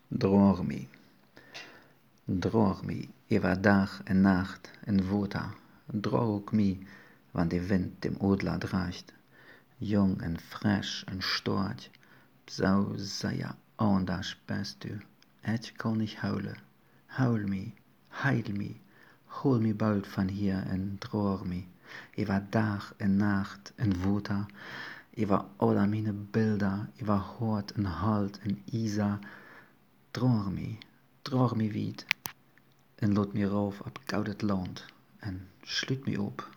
Dormi, dormi, iwer Dach en Nacht en Wutter. Drog mi, wann de Wind dem Odler dreicht. Jung en fresh en Storch, zo seier anders bist du. Et kon ich hole, hol mi, heil mi, hol mi bald van hier en drog mi. Iwer Dach en Nacht en Wutter, iwer aller mine Bilder, iwer Hort en Halt en Isa. Drog mi wied, en lot mi rauf op goudet Land, en schlut mi op